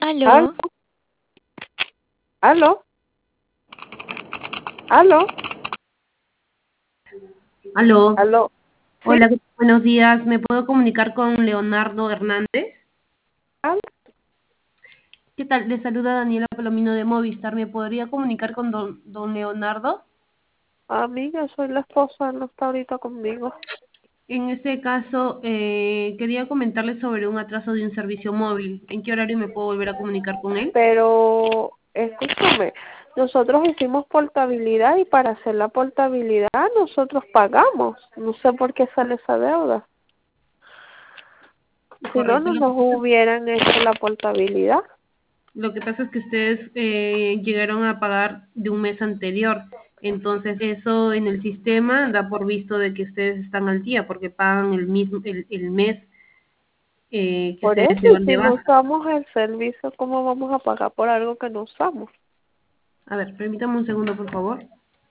¿Aló? ¿Aló? ¿Aló? ¿Aló? Aló, ¿Aló? Sí, hola, buenos días. ¿Me puedo comunicar con Leonardo Hernández? ¿aló? ¿Qué tal? Le saluda Daniela Palomino de Movistar. ¿Me podría comunicar con don Leonardo? Amiga, soy la esposa, no está ahorita conmigo. En este caso, quería comentarle sobre un atraso de un servicio móvil. ¿En qué horario me puedo volver a comunicar con él? Pero, escúchame, nosotros hicimos portabilidad y para hacer la portabilidad nosotros pagamos. No sé por qué sale esa deuda. Si no, Correcto. no nos hubieran hecho la portabilidad. Lo que pasa es que ustedes llegaron a pagar de un mes anterior. Entonces, eso en el sistema da por visto de que ustedes están al día porque pagan el mes que Por ustedes eso, y llevan si de no baja. usamos el servicio, ¿cómo vamos a pagar por algo que no usamos? A ver, permítame un segundo, por favor.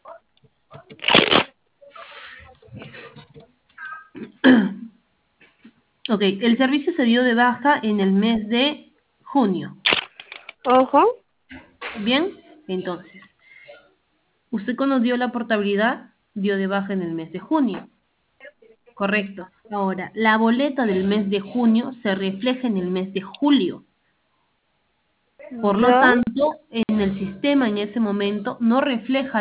Ok, el servicio se dio de baja en el mes de junio. Ajá. Bien, entonces, usted cuando dio la portabilidad, dio de baja en el mes de junio. Correcto. Ahora, la boleta del mes de junio se refleja en el mes de julio. Por lo ¿Ya? tanto, en el sistema en ese momento no refleja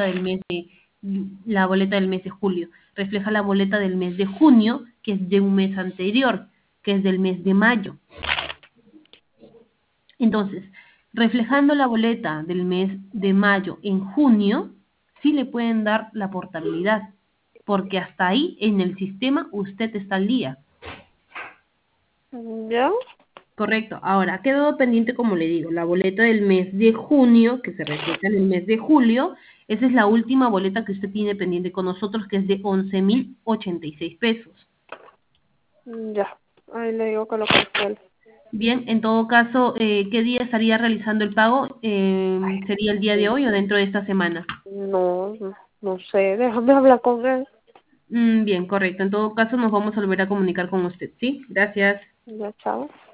la boleta del mes de julio, refleja la boleta del mes de junio, que es de un mes anterior, que es del mes de mayo. Entonces, reflejando la boleta del mes de mayo en junio, sí le pueden dar la portabilidad, porque hasta ahí en el sistema usted está al día. ¿Ya? Correcto. Ahora, ha quedado pendiente, como le digo, la boleta del mes de junio, que se refleja en el mes de julio. Esa es la última boleta que usted tiene pendiente con nosotros, que es de 11.086 pesos. Ya. Ahí le digo que lo cancele. Bien, en todo caso, ¿qué día estaría realizando el pago? ¿Sería el día de hoy o dentro de esta semana? No, no sé, déjame hablar con él. Bien, correcto. En todo caso, nos vamos a volver a comunicar con usted, ¿sí? Gracias. Ya, chao.